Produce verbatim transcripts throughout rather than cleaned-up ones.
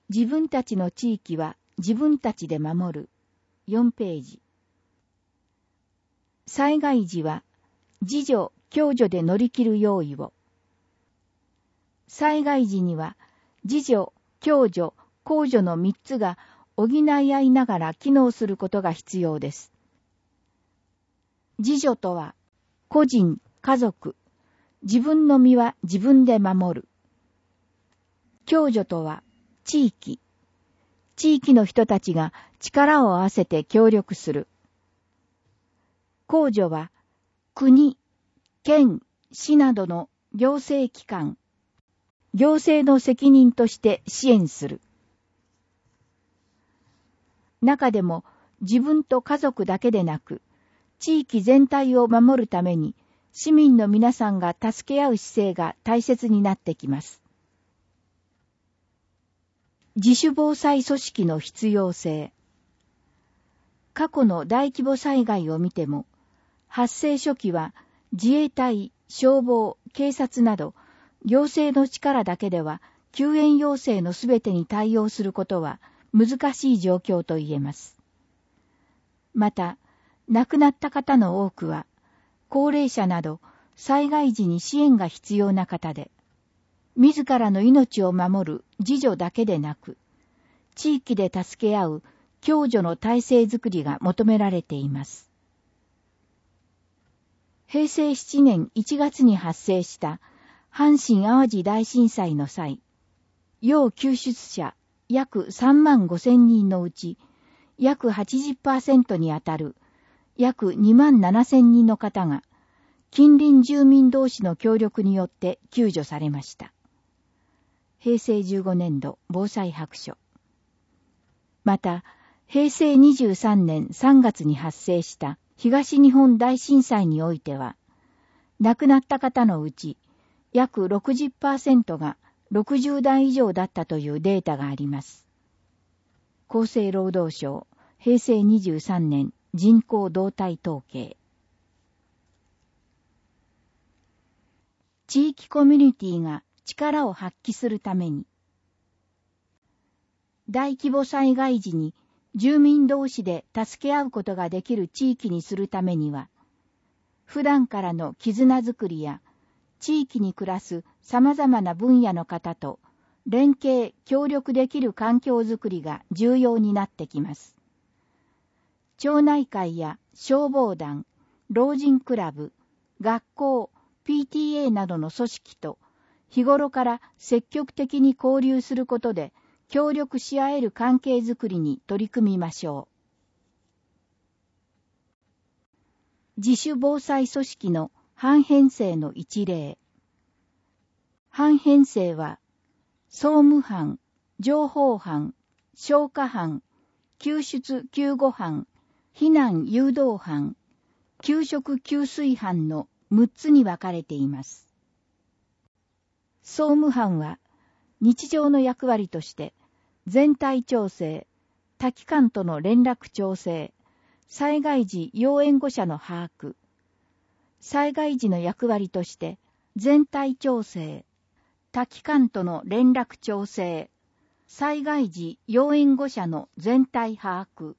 自分たちの地域は自分たちで守る。よんページ。災害時は自助・共助で乗り切る用意を。災害時には自助、共助、公助の三つが補い合いながら機能することが必要です。自助とは個人、家族、自分の身は自分で守る。共助とは地域、地域の人たちが力を合わせて協力する。公助は国、県、市などの行政機関、行政の責任として支援する。中でも自分と家族だけでなく、地域全体を守るために市民の皆さんが助け合う姿勢が大切になってきます。自主防災組織の必要性。過去の大規模災害を見ても、発生初期は自衛隊、消防、警察など行政の力だけでは救援要請のすべてに対応することは難しい状況と言えます。また、亡くなった方の多くは、高齢者など災害時に支援が必要な方で、自らの命を守る自助だけでなく、地域で助け合う共助の体制づくりが求められています。へいせいしちねんいちがつに発生した阪神淡路大震災の際、要救出者約さんまんごせんにんのうち、約 はちじゅっパーセント にあたる約にまんななせんにんの方が、近隣住民同士の協力によって救助されました。へいせいじゅうごねんど防災白書。また、へいせいにじゅうさんねんさんがつに発生した東日本大震災においては、亡くなった方のうち、約 ろくじゅっパーセント がろくじゅうだい以上だったというデータがあります。厚生労働省、へいせいにじゅうさんねん人口動態統計。地域コミュニティが力を発揮するために、大規模災害時に住民同士で助け合うことができる地域にするためには、普段からの絆づくりや、地域に暮らす様々な分野の方と連携・協力できる環境づくりが重要になってきます。町内会や消防団、老人クラブ、学校、ピーティーエー などの組織と日頃から積極的に交流することで協力し合える関係づくりに取り組みましょう。自主防災組織の班編成の一例。班編成は、総務班、情報班、消火班、救出救護班、避難誘導班、給食給水班のむっつに分かれています。総務班は、日常の役割として、全体調整、多機関との連絡調整、災害時要援護者の把握、災害時の役割として、全体調整、多機関との連絡調整、災害時要援護者の全体把握。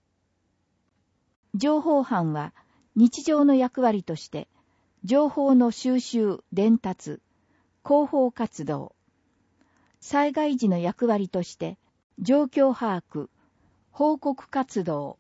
情報班は、日常の役割として、情報の収集・伝達、広報活動、災害時の役割として、状況把握、報告活動。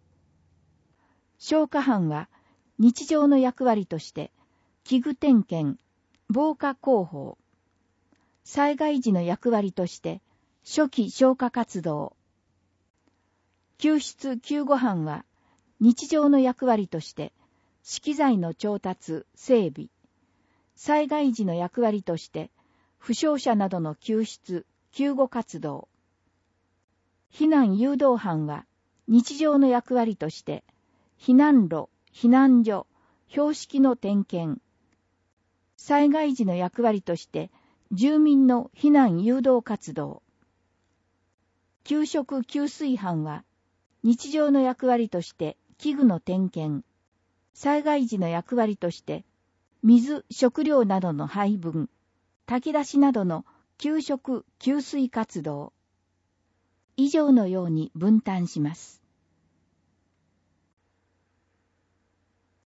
消火班は、日常の役割として、器具点検、防火広報。災害時の役割として、初期消火活動。救出救護班は、日常の役割として、資機材の調達、整備。災害時の役割として、負傷者などの救出、救護活動。避難誘導班は、日常の役割として、避難路、避難所、標識の点検。災害時の役割として、住民の避難誘導活動。給食給水班は、日常の役割として、器具の点検。災害時の役割として、水、食料などの配分。炊き出しなどの給食、給水活動。 以上のように分担します。